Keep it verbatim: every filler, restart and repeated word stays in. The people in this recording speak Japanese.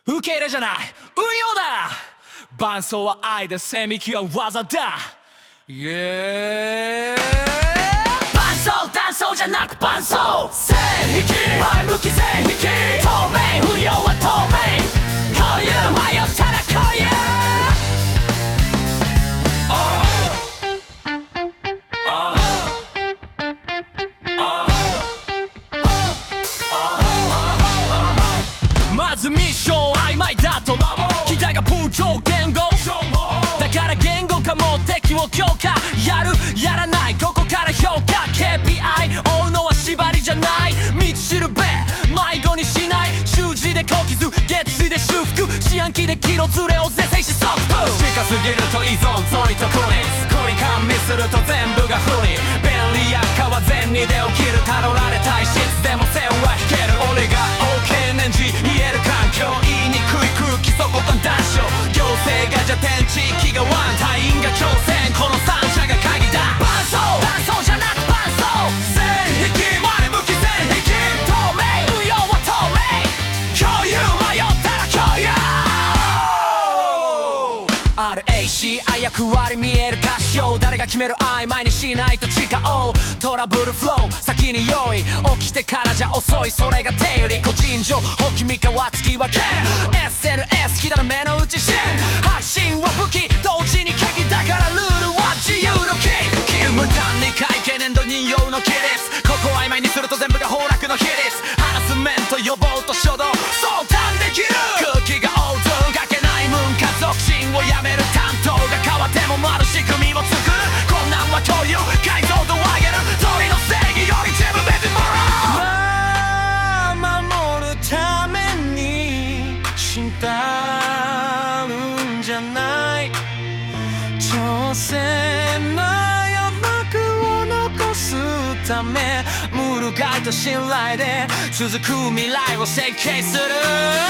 受け入れじゃない運用だ。伴奏は愛で線引きは技だ。イエー伴奏断層じゃなく伴奏線引き前向き線引き透明不要は透明こういう迷ったらこういうまずミッション曖昧だと北が文章言語だから言語化も敵を強化やるやらないここから評価 ケーピーアイ 追うのは縛りじゃない道しるべ迷子にしない習字で小傷月水で修復四半期でキロズレを是正し即近すぎると依存そいとこにこに感味すると全部が不利便利悪化は善にで起きるたどられ体質でも線は引ける俺が OK 年次言える環境言いにくい空気そこが断症行政が邪点地域がワン隊員が挑戦この三者が鍵だ伴奏伴奏じゃなく伴奏線引き前向き線引き透明不要は透明共有迷ったら共有 アールエーシー あ役割見える歌唱誰が決める曖昧にしないと誓おうトラブルフロー先に用意起きてからじゃ遅いそれが定理個人情報君かは突き分け エスエヌエス 気だら目の内シーン発信は武器同時に鍵だからルールは自由のキー無駄に会計年度引用のキリスここ曖昧にすると全部が崩落の比率ハラスメント予防と初動相談できる空気が大津かけない文化促進をやめる担当が変わっても回る仕組みを作る困難は共有解像度を上げる鳥の正義より自分でもらうまあ守るために死んだるんじゃない挑戦の余白を残すためムールガイと信頼で続く未来を設計する